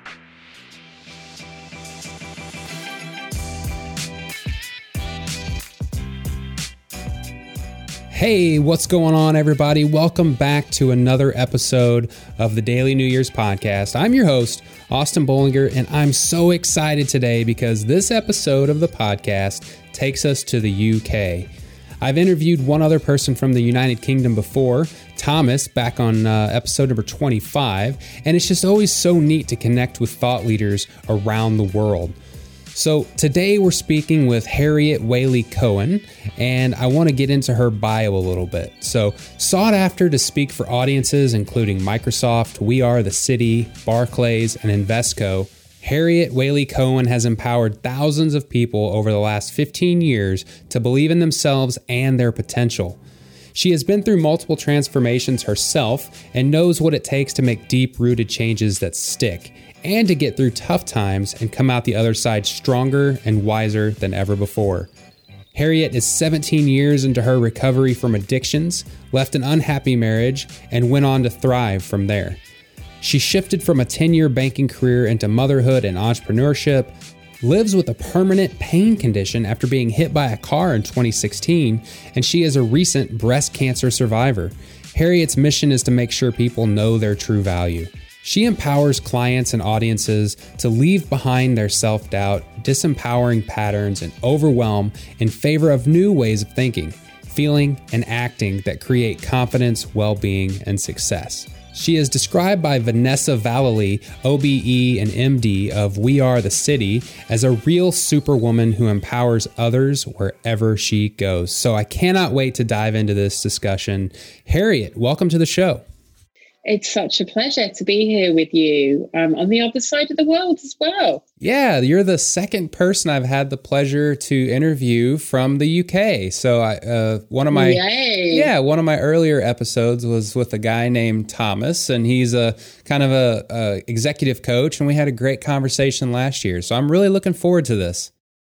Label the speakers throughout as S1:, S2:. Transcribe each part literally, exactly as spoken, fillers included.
S1: Hey, what's going on, everybody? Welcome back to another episode of the Daily New Year's Podcast. I'm your host, Austin Bollinger, and I'm so excited today because this episode of the podcast takes us to the U K. I've interviewed one other person from the United Kingdom before, Thomas, back on uh, episode number twenty-five, and it's just always so neat to connect with thought leaders around the world. So today we're speaking with Harriet Whaley Cohen, and I want to get into her bio a little bit. So sought after to speak for audiences including Microsoft, We Are the City, Barclays, and Invesco, Harriet Whaley Cohen has empowered thousands of people over the last fifteen years to believe in themselves and their potential. She has been through multiple transformations herself and knows what it takes to make deep-rooted changes that stick, and to get through tough times and come out the other side stronger and wiser than ever before. Harriet is seventeen years into her recovery from addictions, left an unhappy marriage, and went on to thrive from there. She shifted from a ten-year banking career into motherhood and entrepreneurship, lives with a permanent pain condition after being hit by a car in twenty sixteen, and she is a recent breast cancer survivor. Harriet's mission is to make sure people know their true value. She empowers clients and audiences to leave behind their self-doubt, disempowering patterns, and overwhelm in favor of new ways of thinking, feeling, and acting that create confidence, well-being, and success. She is described by Vanessa Vallely, O B E and M D of We Are the City, as a real superwoman who empowers others wherever she goes. So I cannot wait to dive into this discussion. Harriet, welcome to the show.
S2: It's such a pleasure to be here with you um, on the other side of the world as well.
S1: Yeah, you're the second person I've had the pleasure to interview from the U K. So I, uh, one of my
S2: Yay.
S1: yeah, one of my earlier episodes was with a guy named Thomas, and he's a kind of a, a executive coach, and we had a great conversation last year. So I'm really looking forward to this.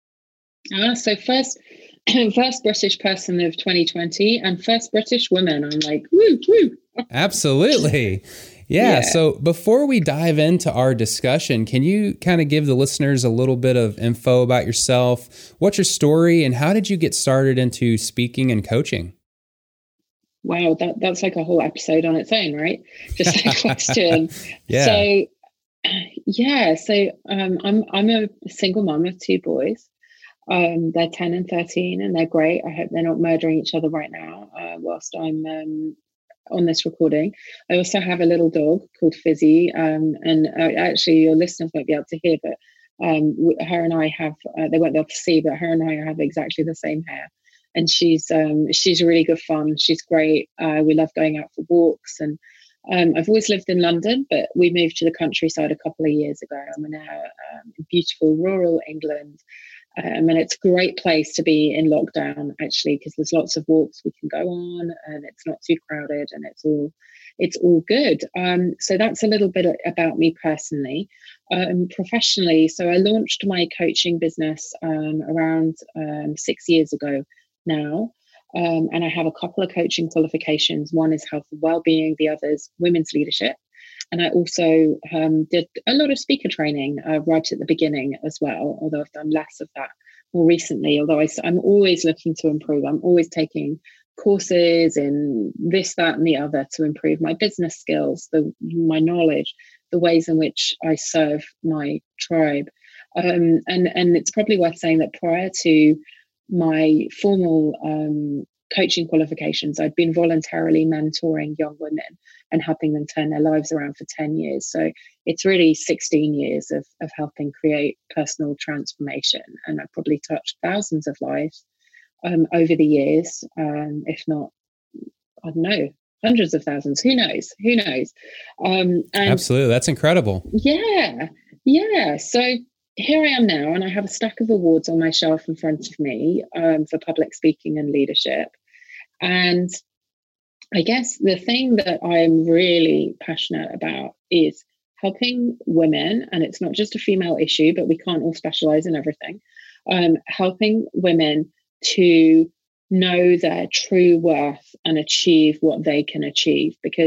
S2: Ah, so first. First British person of twenty twenty and first British woman. I'm like, woo, woo.
S1: Absolutely. Yeah,
S2: yeah.
S1: So before we dive into our discussion, can you kind of give the listeners a little bit of info about yourself? What's your story and how did you get started into speaking and coaching?
S2: Wow, that, that's like a whole episode on its own, right? Just a question.
S1: yeah.
S2: So, yeah, so um, I'm I'm a single mom of two boys. Um, they're ten and thirteen, and they're great. I hope they're not murdering each other right now uh, whilst I'm um, on this recording. I also have a little dog called Fizzy, um, and uh, actually your listeners won't be able to hear, but um, her and I have, uh, they won't be able to see, but her and I have exactly the same hair. And she's um, she's really good fun. She's great. Uh, we love going out for walks. And um, I've always lived in London, but we moved to the countryside a couple of years ago. I'm now um, in beautiful rural England. Um, and it's a great place to be in lockdown, actually, because there's lots of walks we can go on, and it's not too crowded, and it's all it's all good. Um, so that's a little bit about me personally. Um, professionally, so I launched my coaching business um, around um, six years ago now, um, and I have a couple of coaching qualifications. One is health and wellbeing, the other is women's leadership. And I also um, did a lot of speaker training uh, right at the beginning as well, although I've done less of that more recently, although I, I'm always looking to improve. I'm always taking courses in this, that, and the other to improve my business skills, the my knowledge, the ways in which I serve my tribe. Um, and, and it's probably worth saying that prior to my formal um, coaching qualifications, I'd been voluntarily mentoring young women and helping them turn their lives around for ten years. So it's really sixteen years of, of helping create personal transformation. And I've probably touched thousands of lives um, over the years, um, if not, I don't know, hundreds of thousands. Who knows? Who knows? Um, and
S1: Absolutely. That's incredible.
S2: Yeah. Yeah. So here I am now, and I have a stack of awards on my shelf in front of me um, for public speaking and leadership. And I guess the thing that I'm really passionate about is helping women, and it's not just a female issue, but we can't all specialize in everything, um, helping women to know their true worth and achieve what they can achieve. Because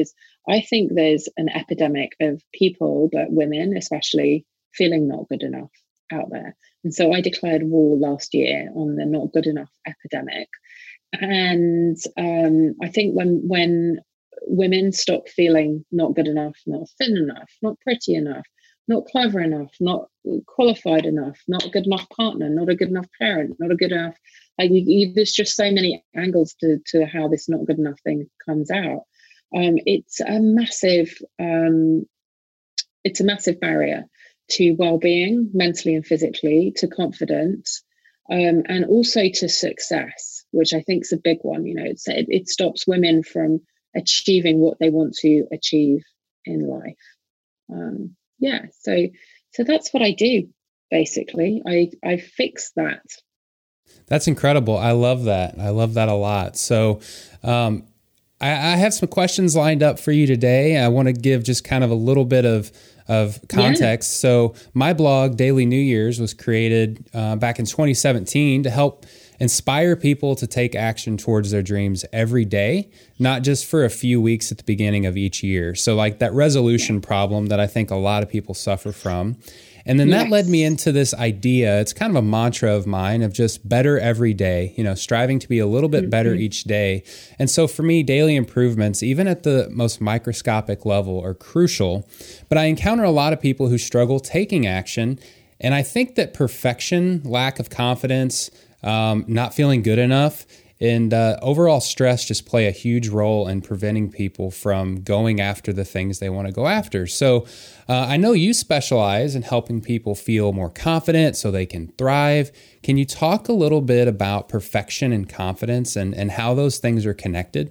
S2: I think there's an epidemic of people, but women especially, feeling not good enough out there. And so I declared war last year on the not good enough epidemic. And um, I think when when women stop feeling not good enough, not thin enough, not pretty enough, not clever enough, not qualified enough, not a good enough partner, not a good enough parent, not a good enough, like you, you, there's just so many angles to, to how this not good enough thing comes out. Um, it's a massive, um, it's a massive barrier to well-being, mentally and physically, to confidence, um, and also to success, which I think is a big one. You know, it's, it, it stops women from achieving what they want to achieve in life. Um, yeah, so so that's what I do. Basically, I I fix that.
S1: That's incredible. I love that. I love that a lot. So, um, I, I have some questions lined up for you today. I want to give just kind of a little bit of of context. Yeah. So, my blog, Daily New Years, was created uh, back in twenty seventeen to help inspire people to take action towards their dreams every day, not just for a few weeks at the beginning of each year. So like that resolution yeah. problem that I think a lot of people suffer from. And then yes. that led me into this idea. It's kind of a mantra of mine of just better every day, you know, striving to be a little bit better mm-hmm. each day. And so for me, daily improvements, even at the most microscopic level, are crucial. But I encounter a lot of people who struggle taking action. And I think that perfection, lack of confidence, Um, not feeling good enough, and uh, overall stress just play a huge role in preventing people from going after the things they want to go after. So uh, I know you specialize in helping people feel more confident so they can thrive. Can you talk a little bit about perfection and confidence and, and how those things are connected?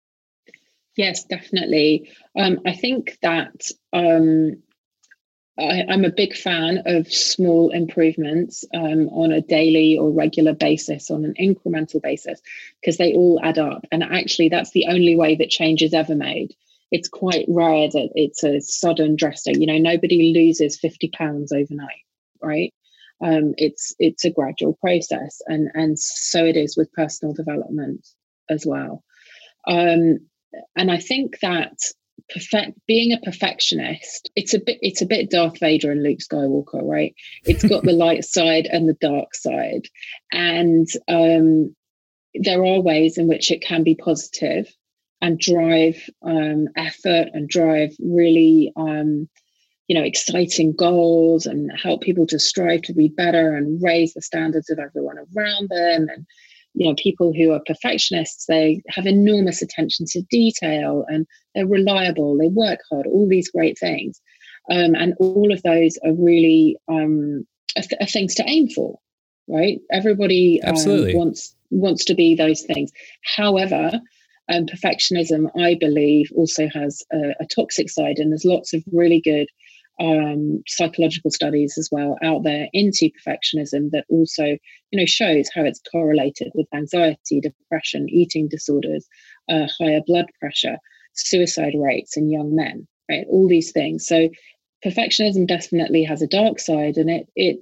S2: Yes, definitely. Um, I think that um, I, I'm a big fan of small improvements um, on a daily or regular basis, on an incremental basis, because they all add up. And actually, that's the only way that change is ever made. It's quite rare that it's a sudden drastic. You know, nobody loses fifty pounds overnight, right? Um, it's it's a gradual process, and and so it is with personal development as well. Um, and I think that perfect being a perfectionist, it's a bit it's a bit Darth Vader and Luke Skywalker, right? It's got the light side and the dark side, and um, there are ways in which it can be positive and drive um, effort and drive really um, you know exciting goals and help people to strive to be better and raise the standards of everyone around them. And you know, people who are perfectionists, they have enormous attention to detail and they're reliable, they work hard, all these great things. Um, and all of those are really um, are, th- are things to aim for, right? Everybody um, wants wants to be those things. However, um, perfectionism, I believe, also has a, a toxic side, and there's lots of really good Um, psychological studies as well out there into perfectionism that also, you know, shows how it's correlated with anxiety, depression, eating disorders, uh, higher blood pressure, suicide rates in young men, right? All these things. So perfectionism definitely has a dark side, and it it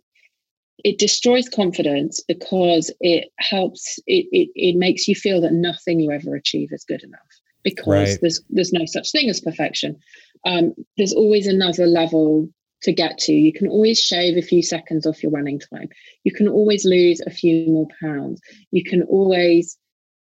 S2: it destroys confidence because it helps, it it, it makes you feel that nothing you ever achieve is good enough. Because right. there's there's no such thing as perfection. Um, there's always another level to get to. You can always shave a few seconds off your running time. You can always lose a few more pounds. You can always,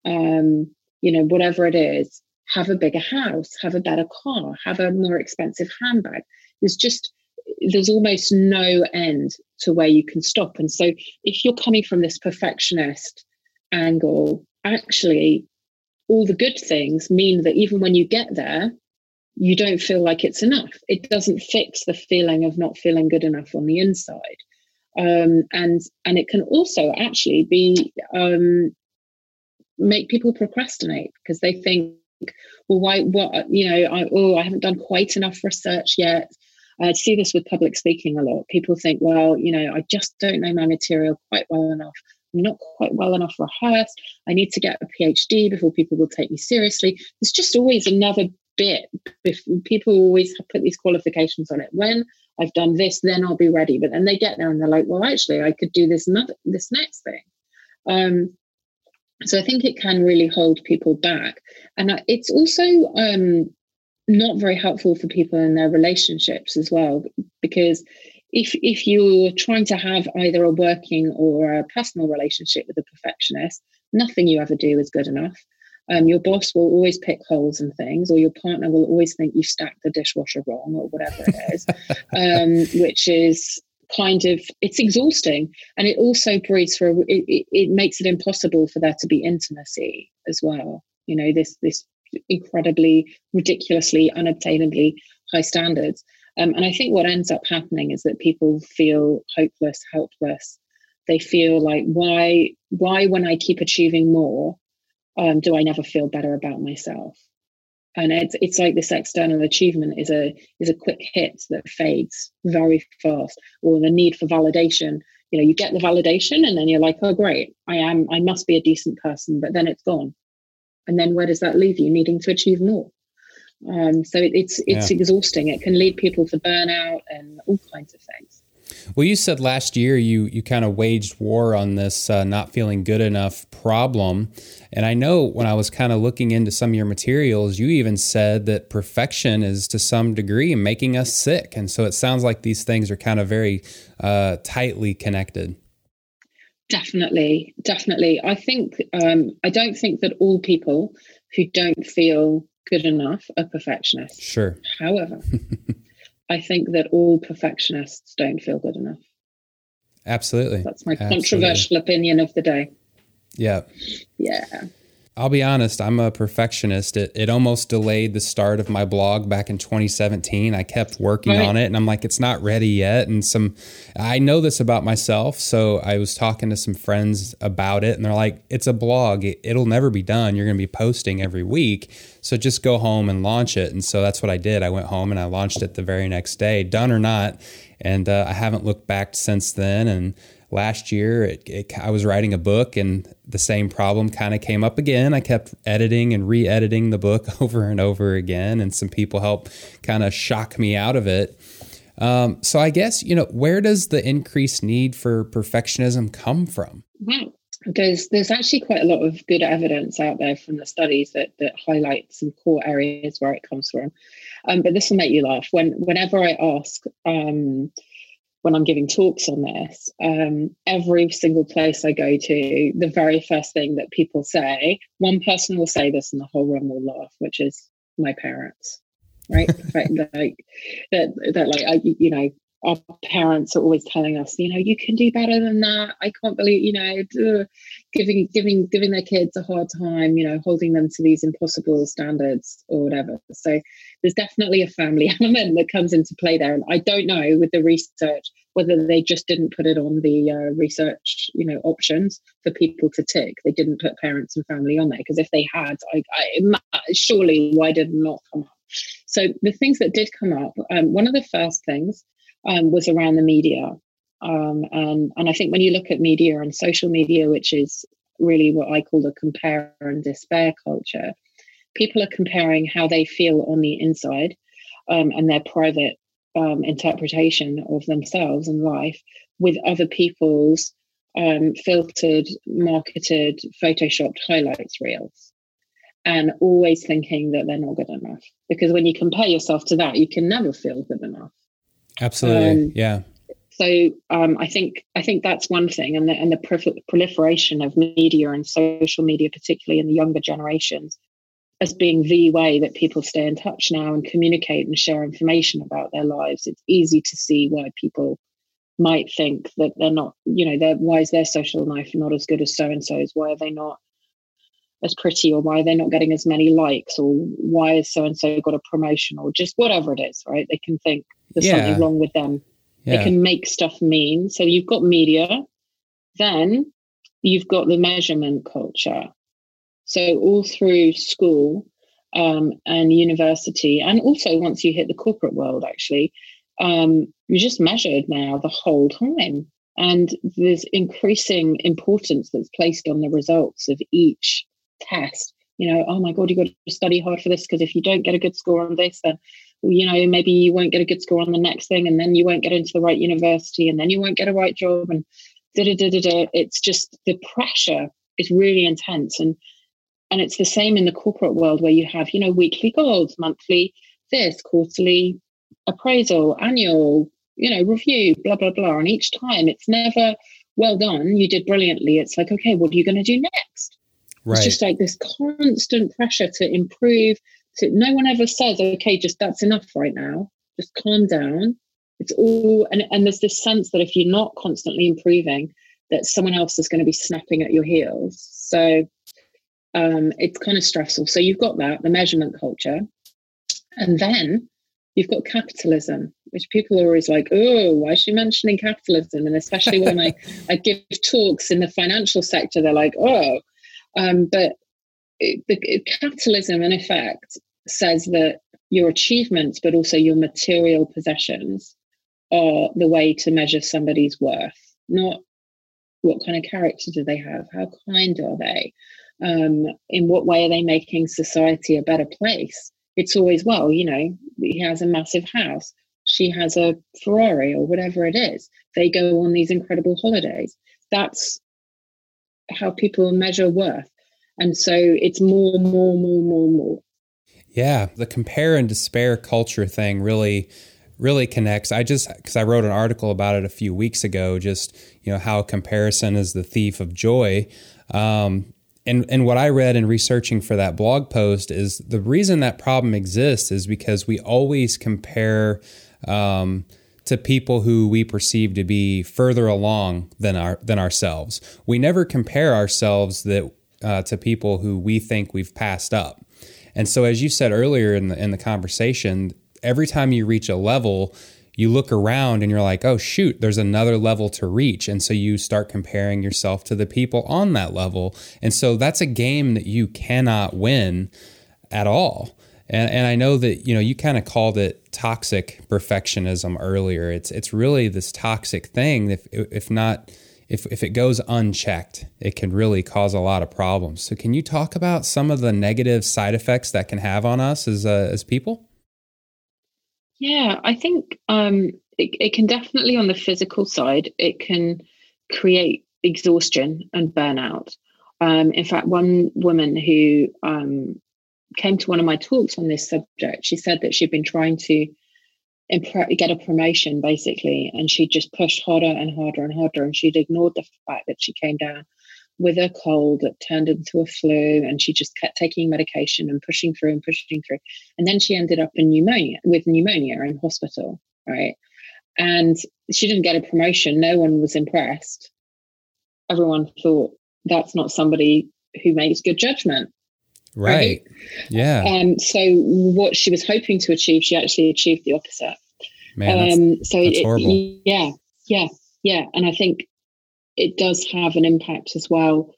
S2: um, you know, whatever it is, have a bigger house, have a better car, have a more expensive handbag. There's just, there's almost no end to where you can stop. And so if you're coming from this perfectionist angle, actually, all the good things mean that even when you get there, you don't feel like it's enough. It doesn't fix the feeling of not feeling good enough on the inside. Um, and and it can also actually be um, make people procrastinate because they think, well, why, what, you know, I, oh, I haven't done quite enough research yet. I see this with public speaking a lot. People think, well, you know, I just don't know my material quite well enough. I'm not quite well enough rehearsed. I need to get a PhD before people will take me seriously. There's just always another bit. People always put these qualifications on it. When I've done this, then I'll be ready. But then they get there and they're like, well, actually, I could do this another, this next thing. Um, so I think it can really hold people back. And it's also, um, not very helpful for people in their relationships as well, because if if you're trying to have either a working or a personal relationship with a perfectionist, nothing you ever do is good enough. Um, your boss will always pick holes in things, or your partner will always think you've stacked the dishwasher wrong, or whatever it is, um, which is kind of, it's exhausting. And it also breeds for, it, it, it makes it impossible for there to be intimacy as well. You know, this, this incredibly, ridiculously, unobtainably high standards. Um, and I think what ends up happening is that people feel hopeless, helpless. They feel like, why, why when I keep achieving more, um, do I never feel better about myself? And it's it's like this external achievement is a is a quick hit that fades very fast, or the need for validation. You know, you get the validation and then you're like, oh, great, I am, I must be a decent person, but then it's gone. And then where does that leave you? Needing to achieve more. Um, so it, it's it's yeah. exhausting. It can lead people to burnout and all kinds of things.
S1: Well, you said last year you you kind of waged war on this uh, not feeling good enough problem. And I know when I was kind of looking into some of your materials, you even said that perfection is to some degree making us sick. And so it sounds like these things are kind of very uh, tightly connected.
S2: Definitely, definitely. I think, um, I don't think that all people who don't feel good enough are perfectionists.
S1: Sure.
S2: However, I think that all perfectionists don't feel good enough.
S1: Absolutely.
S2: That's my
S1: Absolutely.
S2: Controversial opinion of the day.
S1: Yeah.
S2: Yeah.
S1: I'll be honest, I'm a perfectionist. It it almost delayed the start of my blog back in twenty seventeen. I kept working
S2: right.
S1: on it and I'm like, it's not ready yet. And some, I know this about myself. So I was talking to some friends about it and they're like, it's a blog. It, it'll never be done. You're going to be posting every week. So just go home and launch it. And so that's what I did. I went home and I launched it the very next day, done or not. And uh, I haven't looked back since then. And last year, it, it, I was writing a book and the same problem kind of came up again. I kept editing and re-editing the book over and over again, and some people helped kind of shock me out of it. Um, so I guess, you know, where does the increased need for perfectionism come from?
S2: Well, there's there's actually quite a lot of good evidence out there from the studies that that highlight some core areas where it comes from. Um, but this will make you laugh. When whenever I ask, um, when I'm giving talks on this, um, every single place I go to, the very first thing that people say, one person will say this and the whole room will laugh, which is my parents, right? like that, that, like, I, you know, our parents are always telling us, you know, you can do better than that. I can't believe, you know, ugh, giving, giving, giving their kids a hard time, you know, holding them to these impossible standards or whatever. So there's definitely a family element that comes into play there. And I don't know with the research whether they just didn't put it on the uh, research, you know, options for people to tick. They didn't put parents and family on there, because if they had, I, I surely why did it not come up? So the things that did come up, um, one of the first things um, was around the media. Um, and, and I think when you look at media and social media, which is really what I call the compare and despair culture, people are comparing how they feel on the inside um, and their private um, interpretation of themselves and life with other people's um, filtered, marketed, photoshopped highlights reels, and always thinking that they're not good enough. Because when you compare yourself to that, you can never feel good enough.
S1: Absolutely,
S2: um,
S1: yeah.
S2: So um, I think I think that's one thing, and the, and the prol- proliferation of media and social media, particularly in the younger generations, as being the way that people stay in touch now and communicate and share information about their lives. It's easy to see why people might think that they're not, you know, they're, why is their social life not as good as so-and-so's? Why are they not as pretty, or why are they not getting as many likes, or why has so-and-so got a promotion, or just whatever it is, right? They can think there's yeah. something wrong with them. Yeah. They can make stuff mean. So you've got media, then you've got the measurement culture. So all through school um, and university, and also once you hit the corporate world, actually, um, you're just measured now the whole time. And there's increasing importance that's placed on the results of each test. You know, oh my God, you've got to study hard for this, because if you don't get a good score on this, then, you know, maybe you won't get a good score on the next thing, and then you won't get into the right university, and then you won't get a right job, and da da da da da. It's just, the pressure is really intense. And And it's the same in the corporate world, where you have, you know, weekly goals, monthly this quarterly appraisal, annual, you know, review, blah, blah, blah. And each time it's never, well done, you did brilliantly. It's like, okay, what are you going to do next? Right. It's just like this constant pressure to improve. To, no one ever says, okay, just that's enough right now. Just calm down. It's all, and, and there's this sense that if you're not constantly improving, that someone else is going to be snapping at your heels. So um, it's kind of stressful. So you've got that, the measurement culture. And then you've got capitalism, which people are always like, oh, why is she mentioning capitalism? And especially when I, I give talks in the financial sector, they're like, oh, um, but it, the, it, capitalism in effect says that your achievements, but also your material possessions are the way to measure somebody's worth, not what kind of character do they have? How kind are they? Um, in what way are they making society a better place? It's always, well, you know, he has a massive house. She has a Ferrari or whatever it is. They go on these incredible holidays. That's how people measure worth. And so it's more, more, more, more, more.
S1: Yeah, the compare and despair culture thing really, really connects. I just, because I wrote an article about it a few weeks ago, just, you know, how comparison is the thief of joy. Um, and, and what I read in researching for that blog post is the reason that problem exists is because we always compare um, to people who we perceive to be further along than our than ourselves. We never compare ourselves that uh, to people who we think we've passed up. And so, as you said earlier in the in the conversation, every time you reach a level, you look around and you're like, oh, shoot, there's another level to reach. And so you start comparing yourself to the people on that level. And so that's a game that you cannot win at all. And, and I know that, you know, you kind of called it toxic perfectionism earlier. It's it's really this toxic thing. If if not, if if it goes unchecked, it can really cause a lot of problems. So can you talk about some of the negative side effects that can have on us as uh, as people?
S2: Yeah, I think um, it, it can definitely, on the physical side, it can create exhaustion and burnout. Um, in fact, one woman who um, came to one of my talks on this subject, she said that she'd been trying to impre- get a promotion, basically, and she just pushed harder and harder and harder, and she'd ignored the fact that she came down with a cold that turned into a flu, and she just kept taking medication and pushing through and pushing through. And then she ended up in pneumonia, with pneumonia in hospital, right? And she didn't get a promotion. No one was impressed. Everyone thought that's not somebody who makes good judgment.
S1: Right. right? Yeah.
S2: Um, so what she was hoping to achieve, she actually achieved the opposite.
S1: Man, that's,
S2: um, so
S1: that's
S2: it,
S1: horrible.
S2: Yeah, yeah, yeah. And I think it does have an impact as well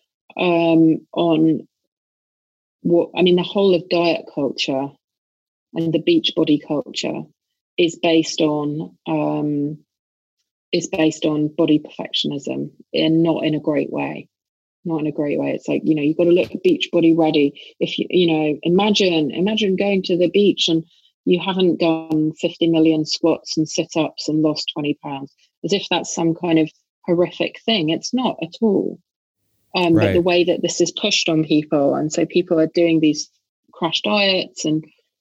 S2: um, on what, I mean, the whole of diet culture and the beach body culture is based on, um, is based on body perfectionism, and not in a great way, not in a great way. It's like, you know, you've got to look beach body ready. If you, you know, imagine, imagine going to the beach and you haven't done fifty million squats and sit-ups and lost twenty pounds, as if that's some kind of horrific thing. It's not at all. Um, right. But the way that this is pushed on people, and so people are doing these crash diets, and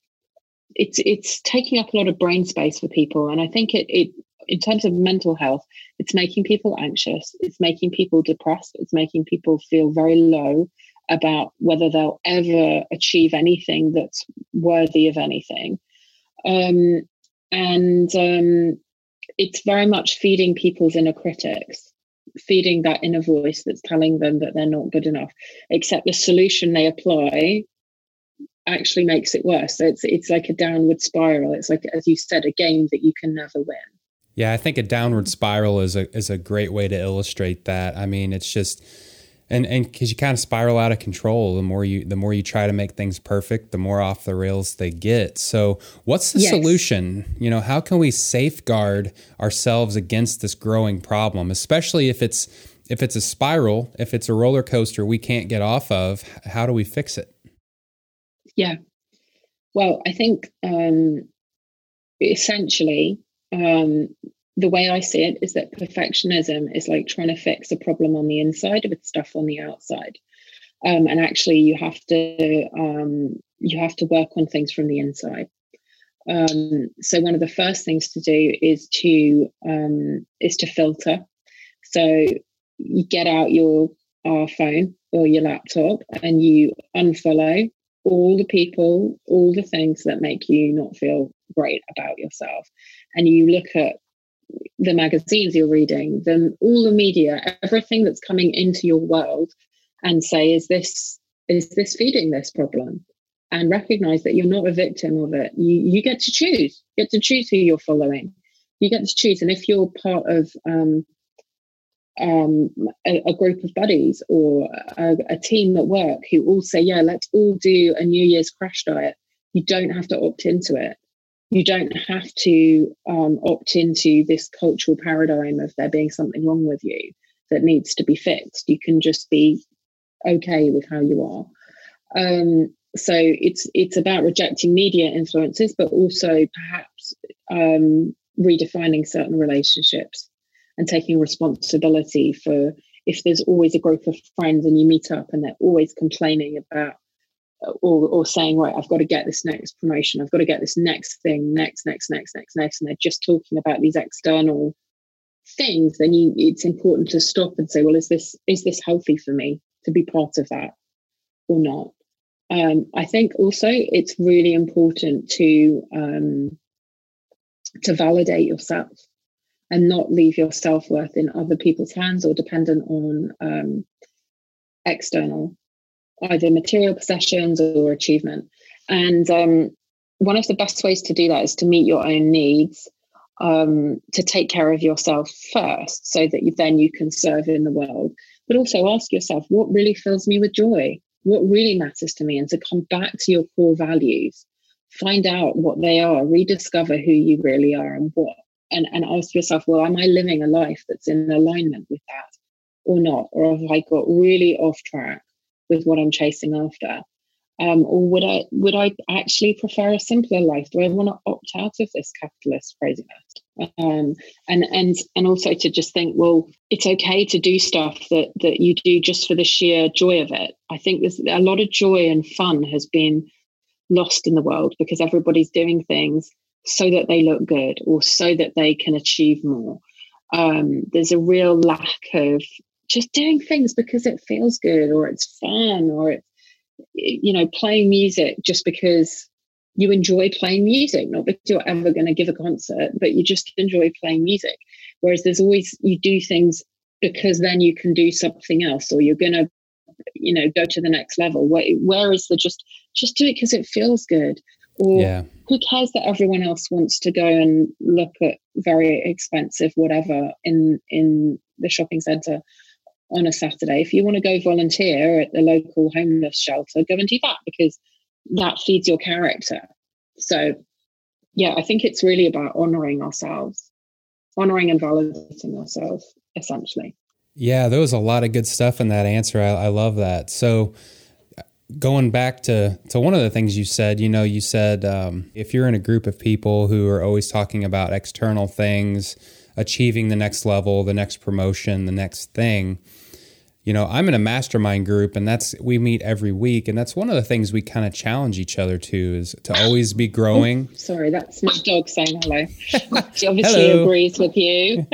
S2: it's it's taking up a lot of brain space for people. And I think it, it in terms of mental health, it's making people anxious. It's making people depressed. It's making people feel very low about whether they'll ever achieve anything that's worthy of anything. Um, and um, it's very much feeding people's inner critics, feeding that inner voice that's telling them that they're not good enough, except the solution they apply actually makes it worse. So it's it's like a downward spiral. It's like, as you said, a game that you can never win.
S1: Yeah, I think a downward spiral is a is a great way to illustrate that. I mean, it's just, and and because you kind of spiral out of control. The more you the more you try to make things perfect, the more off the rails they get. So, what's the yes. solution? You know, how can we safeguard ourselves against this growing problem, especially if it's if it's a spiral, if it's a roller coaster we can't get off of? How do we fix it?
S2: Yeah, well, I think um, essentially. Um, the way I see it is that perfectionism is like trying to fix a problem on the inside with stuff on the outside. Um, and actually you have to, um, you have to work on things from the inside. Um, so one of the first things to do is to um, is to filter. So you get out your uh, phone or your laptop and you unfollow all the people, all the things that make you not feel great about yourself. And you look at the magazines you're reading, then all the media, everything that's coming into your world, and say, is this is this feeding this problem? And recognize that you're not a victim of it. You you get to choose. You get to choose who you're following. You get to choose. And if you're part of um, um, a, a group of buddies or a, a team at work who all say, yeah, let's all do a New Year's crash diet, you don't have to opt into it. You don't have to um, opt into this cultural paradigm of there being something wrong with you that needs to be fixed. You can just be okay with how you are. Um, so it's it's about rejecting media influences, but also perhaps um, redefining certain relationships and taking responsibility for if there's always a group of friends and you meet up and they're always complaining about Or, or saying, right, I've got to get this next promotion, I've got to get this next thing, next, next, next, next, next, and they're just talking about these external things, then you, it's important to stop and say, well, is this is this healthy for me to be part of that or not? Um, I think also it's really important to um, to validate yourself and not leave your self-worth in other people's hands or dependent on um, external either material possessions or achievement. And um, one of the best ways to do that is to meet your own needs, um, to take care of yourself first so that you, then you can serve in the world. But also ask yourself, what really fills me with joy? What really matters to me? And to come back to your core values, find out what they are, rediscover who you really are and what, and, and ask yourself, well, am I living a life that's in alignment with that or not? Or have I got really off track with what I'm chasing after? Um, or would I would I actually prefer a simpler life? Do I want to opt out of this capitalist craziness? Um, and and and also to just think, well, it's okay to do stuff that that you do just for the sheer joy of it. I think there's a lot of joy and fun has been lost in the world because everybody's doing things so that they look good or so that they can achieve more. Um, there's a real lack of just doing things because it feels good or it's fun or it's, you know, playing music just because you enjoy playing music, not because you're ever going to give a concert, but you just enjoy playing music. Whereas there's always, you do things because then you can do something else or you're going to, you know, go to the next level. Where, where is the just, just do it because it feels good? Or yeah. Who cares that everyone else wants to go and look at very expensive whatever in, in the shopping centre on a Saturday? If you want to go volunteer at the local homeless shelter, go and do that because that feeds your character. So yeah, I think it's really about honoring ourselves, honoring and validating ourselves, essentially.
S1: Yeah, there was a lot of good stuff in that answer. I, I love that. So going back to, to one of the things you said, you know, you said um, if you're in a group of people who are always talking about external things, achieving the next level, the next promotion, the next thing. You know, I'm in a mastermind group and that's, we meet every week. And that's one of the things we kind of challenge each other to is to always be growing.
S2: Oh, sorry, that's my dog saying hello. She obviously hello. agrees with you.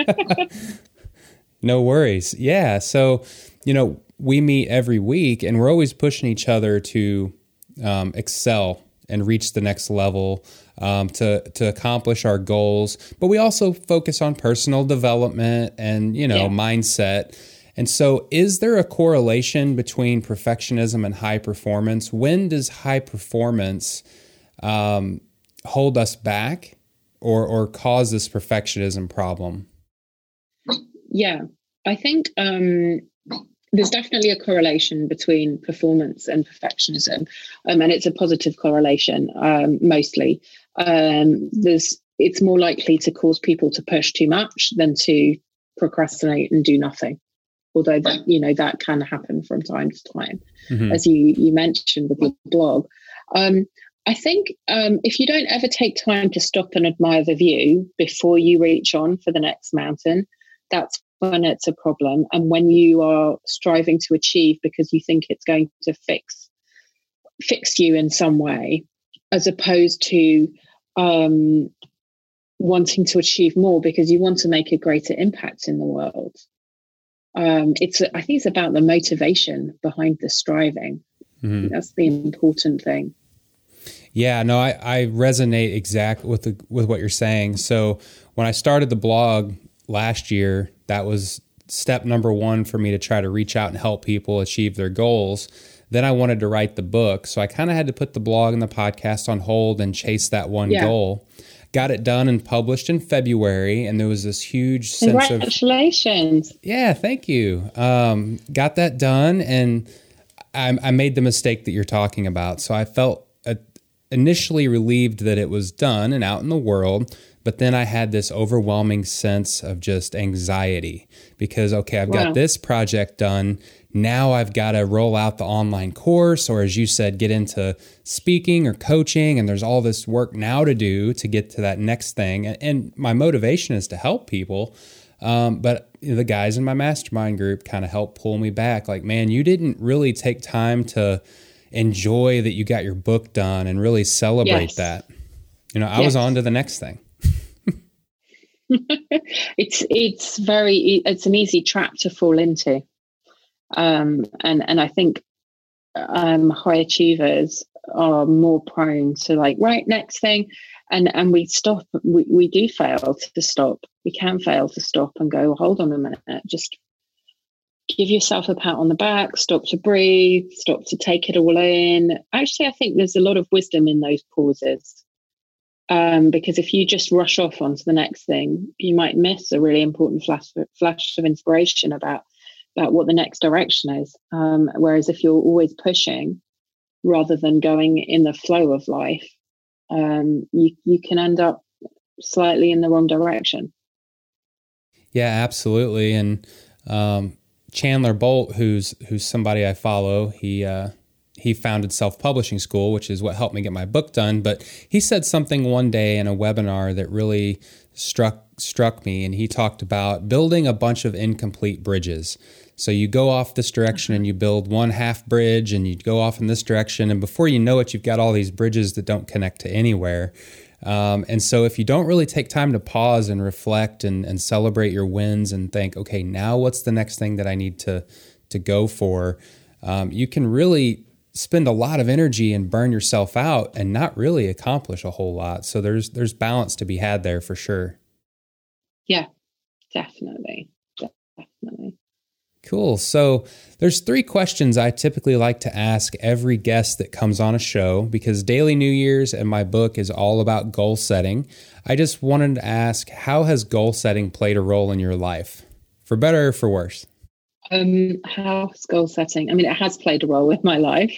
S1: No worries. Yeah. So, you know, we meet every week and we're always pushing each other to um, excel and reach the next level, um, to to accomplish our goals. But we also focus on personal development and, you know, yeah. mindset. And so is there a correlation between perfectionism and high performance? When does high performance um, hold us back or, or cause this perfectionism problem?
S2: Yeah, I think um, there's definitely a correlation between performance and perfectionism, um, and it's a positive correlation um, mostly. Um, there's it's more likely to cause people to push too much than to procrastinate and do nothing. Although that, you know, that can happen from time to time, mm-hmm. as you you mentioned with your blog. Um, I think um, if you don't ever take time to stop and admire the view before you reach on for the next mountain, that's when it's a problem. And when you are striving to achieve because you think it's going to fix fix you in some way, as opposed to um, wanting to achieve more because you want to make a greater impact in the world. Um, it's, I think it's about the motivation behind the striving. Mm-hmm. That's the important thing.
S1: Yeah, no, I, I resonate exactly with the, with what you're saying. So when I started the blog last year, that was step number one for me to try to reach out and help people achieve their goals. Then I wanted to write the book. So I kind of had to put the blog and the podcast on hold and chase that one yeah. goal. Got it done and published in February, and there was this huge sense of...
S2: Congratulations.
S1: Yeah, thank you. Um, got that done, and I, I made the mistake that you're talking about. So I felt uh, initially relieved that it was done and out in the world, but then I had this overwhelming sense of just anxiety because, okay, I've wow. got this project done. Now I've got to roll out the online course, or as you said, get into speaking or coaching. And there's all this work now to do to get to that next thing. And, and my motivation is to help people. Um, but you know, the guys in my mastermind group kind of helped pull me back. Like, man, you didn't really take time to enjoy that you got your book done and really celebrate yes. that. You know, I yes. was on to the next thing.
S2: it's, it's very, it's an easy trap to fall into. Um, and, and I think um, high achievers are more prone to like, right, next thing. And, and we stop, we, we do fail to stop. We can fail to stop and go, hold on a minute, just give yourself a pat on the back, stop to breathe, stop to take it all in. Actually, I think there's a lot of wisdom in those pauses. Um, because if you just rush off onto the next thing, you might miss a really important flash, flash of inspiration about about what the next direction is. Um, whereas if you're always pushing rather than going in the flow of life, um, you, you can end up slightly in the wrong direction.
S1: Yeah, absolutely. And um, Chandler Bolt, who's who's somebody I follow, he uh, he founded Self-Publishing School, which is what helped me get my book done. But he said something one day in a webinar that really struck struck me, and he talked about building a bunch of incomplete bridges. So you go off this direction and you build one half bridge, and you go off in this direction, and before you know it, you've got all these bridges that don't connect to anywhere. Um, and so if you don't really take time to pause and reflect and, and celebrate your wins and think, okay, now what's the next thing that I need to to go for, um, you can really spend a lot of energy and burn yourself out and not really accomplish a whole lot. So there's there's balance to be had there for sure.
S2: Yeah, definitely. Definitely.
S1: Cool. So there's three questions I typically like to ask every guest that comes on a show, because Daily New Year's and my book is all about goal setting. I just wanted to ask, how has goal setting played a role in your life, for better or for worse?
S2: Um, how has goal setting? I mean, it has played a role in my life.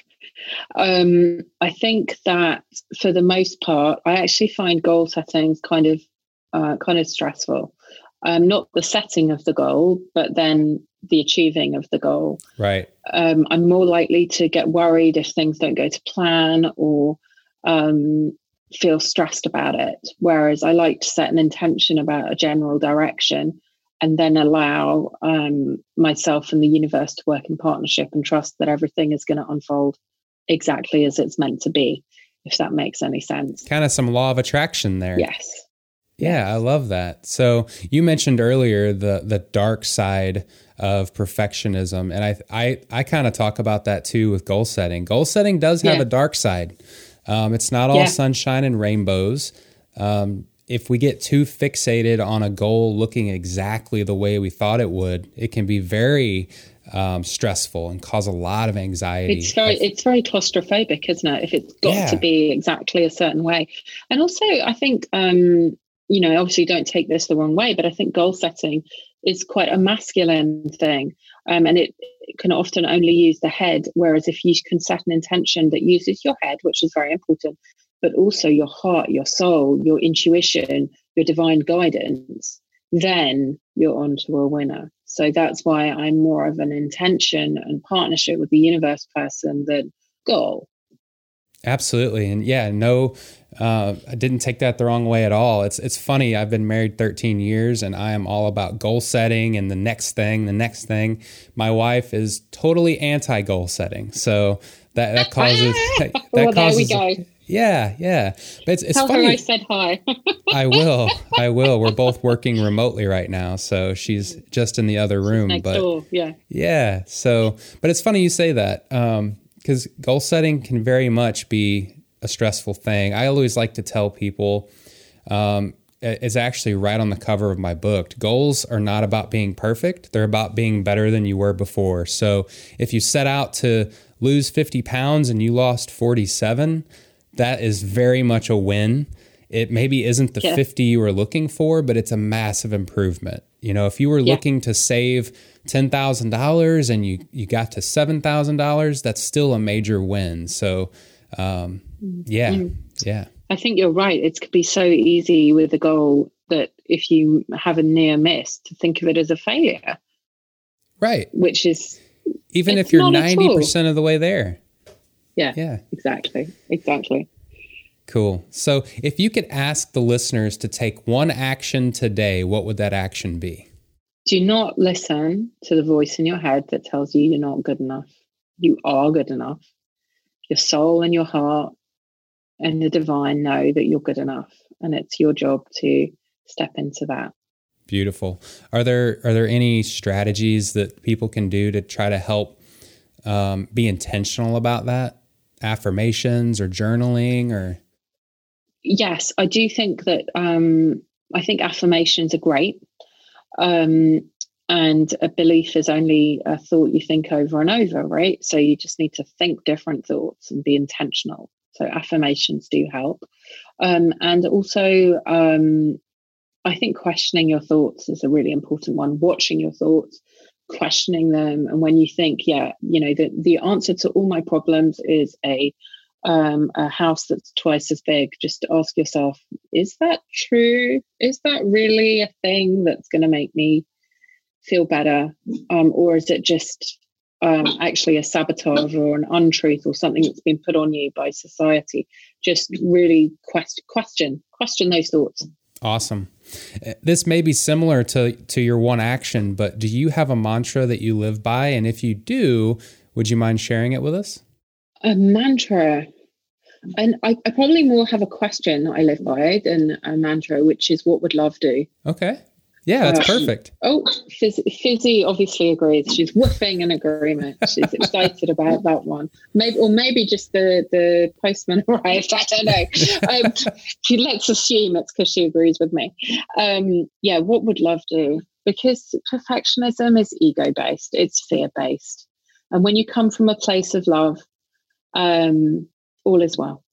S2: Um, I think that for the most part, I actually find goal settings kind of, uh, kind of stressful. Um, not the setting of the goal, but then the achieving of the goal.
S1: Right.
S2: Um, I'm more likely to get worried if things don't go to plan, or um, feel stressed about it. Whereas I like to set an intention about a general direction and then allow um, myself and the universe to work in partnership and trust that everything is going to unfold exactly as it's meant to be, if that makes any sense.
S1: Kind of some law of attraction there.
S2: Yes.
S1: Yeah, I love that. So you mentioned earlier the the dark side of perfectionism, and I I I kind of talk about that too with goal setting. Goal setting does have yeah. a dark side. Um, it's not all yeah. sunshine and rainbows. Um, if we get too fixated on a goal looking exactly the way we thought it would, it can be very um, stressful and cause a lot of anxiety.
S2: It's very, th- it's very claustrophobic, isn't it? If it's got yeah. to be exactly a certain way. And also, I think, um, you know, obviously don't take this the wrong way, but I think goal setting is quite a masculine thing. Um, and it, it can often only use the head. Whereas if you can set an intention that uses your head, which is very important, but also your heart, your soul, your intuition, your divine guidance, then you're on to a winner. So that's why I'm more of an intention and partnership with the universe person than goal.
S1: Absolutely. And yeah, no, uh, I didn't take that the wrong way at all. It's it's funny. I've been married thirteen years and I am all about goal setting and the next thing, the next thing. My wife is totally anti goal setting. So that, that causes, that
S2: well,
S1: causes,
S2: there we go.
S1: Yeah, yeah. But it's, it's
S2: Tell
S1: funny.
S2: her I said hi.
S1: I will. I will. We're both working remotely right now, so she's just in the other room.
S2: Next
S1: but
S2: door, yeah.
S1: Yeah. So, but it's funny you say that because um, goal setting can very much be a stressful thing. I always like to tell people, um, it's actually right on the cover of my book. Goals are not about being perfect. They're about being better than you were before. So if you set out to lose fifty pounds and you lost forty-seven, that is very much a win. It maybe isn't the yeah. fifty you were looking for, but it's a massive improvement. You know, if you were yeah. looking to save ten thousand dollars and you, you got to seven thousand dollars, that's still a major win. So, um, yeah, mm. yeah.
S2: I think you're right. It could be so easy with a goal that if you have a near miss, to think of it as a failure.
S1: Right.
S2: Which is...
S1: Even if you're ninety percent of the way there.
S2: Yeah,
S1: yeah,
S2: exactly. Exactly.
S1: Cool. So if you could ask the listeners to take one action today, what would that action be?
S2: Do not listen to the voice in your head that tells you you're not good enough. You are good enough. Your soul and your heart and the divine know that you're good enough. And it's your job to step into that.
S1: Beautiful. Are there are there any strategies that people can do to try to help um, be intentional about that? Affirmations or journaling or?
S2: Yes, I do think that, um, I think affirmations are great. Um, and a belief is only a thought you think over and over, right? So you just need to think different thoughts and be intentional. So affirmations do help. Um, and also, um, I think questioning your thoughts is a really important one. Watching your thoughts, questioning them. And when you think, yeah, you know, the, the answer to all my problems is a um, a house that's twice as big, just to ask yourself, is that true? Is that really a thing that's going to make me feel better? Um, or is it just um, actually a sabotage or an untruth or something that's been put on you by society? Just really quest- question, question those thoughts.
S1: Awesome. This may be similar to, to your one action, but do you have a mantra that you live by? And if you do, would you mind sharing it with us?
S2: A mantra. And I, I probably more have a question that I live by than a mantra, which is what would love do?
S1: Okay. Yeah, that's um, perfect.
S2: Oh, Fiz, Fizzy obviously agrees. She's woofing in agreement. She's excited about that one. Maybe, or maybe just the, the postman arrived. I don't know. Um, she let's assume it's because she agrees with me. Um, yeah, what would love do? Because perfectionism is ego-based. It's fear-based. And when you come from a place of love, um, all is well.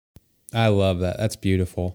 S1: I love that. That's beautiful.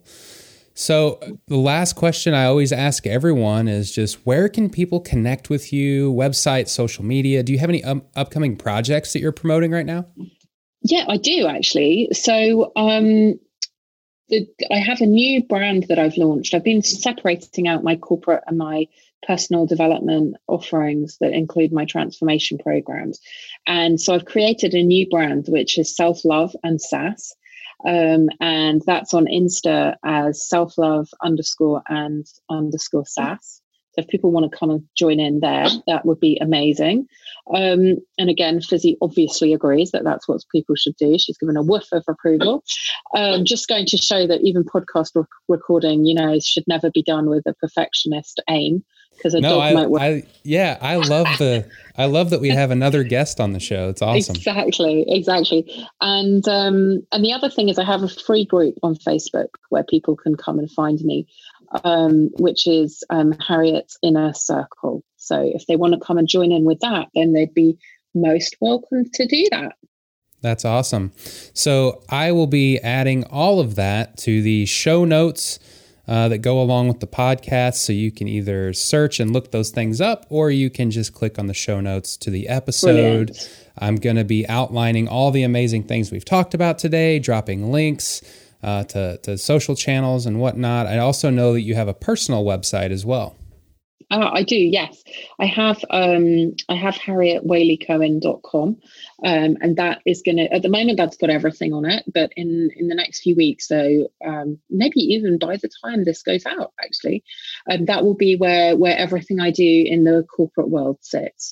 S1: So the last question I always ask everyone is just where can people connect with you? Website, social media? Do you have any um, upcoming projects that you're promoting right now?
S2: Yeah, I do actually. So um, the, I have a new brand that I've launched. I've been separating out my corporate and my personal development offerings that include my transformation programs. And so I've created a new brand, which is Self-Love and Sass. Um, and that's on Insta as self-love underscore and underscore sass. So if people want to come and join in there, that would be amazing. Um, and again, Fizzy obviously agrees that that's what people should do. She's given a woof of approval. Um, just going to show that even podcast rec- recording, you know, should never be done with a perfectionist aim. Because a
S1: no,
S2: dog
S1: I,
S2: might work.
S1: I, yeah, I love the, I love that we have another guest on the show. It's awesome.
S2: Exactly, exactly. And um, and the other thing is, I have a free group on Facebook where people can come and find me, um, which is um, Harriet's Inner Circle. So if they want to come and join in with that, then they'd be most welcome to do that.
S1: That's awesome. So I will be adding all of that to the show notes Uh, that go along with the podcast. So you can either search and look those things up, or you can just click on the show notes to the episode. Brilliant. I'm going to be outlining all the amazing things we've talked about today, dropping links uh, to, to social channels and whatnot. I also know that you have a personal website as well.
S2: Uh, I do, yes. I have um, I have harriet whaley cohen dot com, um, and that is going to, at the moment, that's got everything on it. But in, in the next few weeks, so um, maybe even by the time this goes out, actually, um, that will be where where everything I do in the corporate world sits.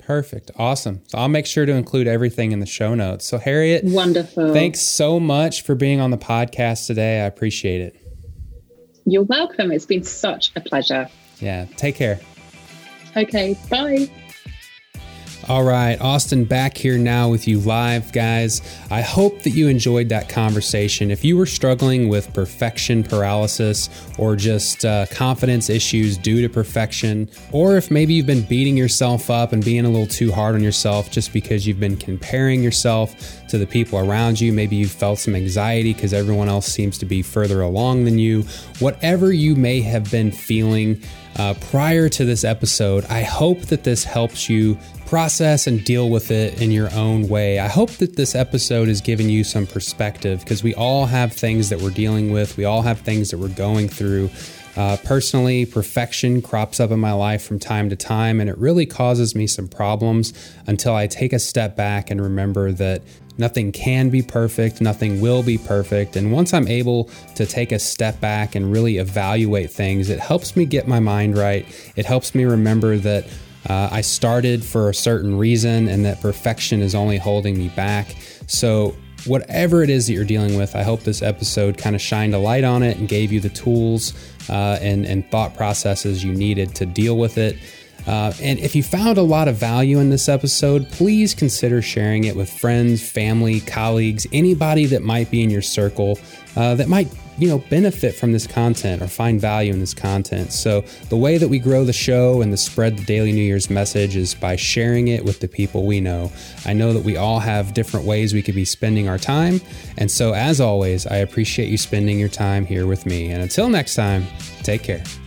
S1: Perfect. Awesome. So I'll make sure to include everything in the show notes. So Harriet,
S2: wonderful.
S1: Thanks so much for being on the podcast today. I appreciate it.
S2: You're welcome. It's been such a pleasure.
S1: Yeah. Take care.
S2: Okay. Bye.
S1: All right, Austin back here now with you live, guys. I hope that you enjoyed that conversation. If you were struggling with perfection paralysis or just uh, confidence issues due to perfection, or if maybe you've been beating yourself up and being a little too hard on yourself just because you've been comparing yourself to the people around you, maybe you've felt some anxiety because everyone else seems to be further along than you, whatever you may have been feeling uh, prior to this episode, I hope that this helps you process and deal with it in your own way. I hope that this episode has given you some perspective, because we all have things that we're dealing with. We all have things that we're going through. Uh, personally, perfection crops up in my life from time to time, and it really causes me some problems until I take a step back and remember that nothing can be perfect, nothing will be perfect. And once I'm able to take a step back and really evaluate things, it helps me get my mind right. It helps me remember that Uh, I started for a certain reason and that perfection is only holding me back. So whatever it is that you're dealing with, I hope this episode kind of shined a light on it and gave you the tools uh, and, and thought processes you needed to deal with it. Uh, and if you found a lot of value in this episode, please consider sharing it with friends, family, colleagues, anybody that might be in your circle uh, that might, you know, benefit from this content or find value in this content. So the way that we grow the show and to spread the Daily New Year's message is by sharing it with the people we know. I know that we all have different ways we could be spending our time. And so as always, I appreciate you spending your time here with me. And until next time, take care.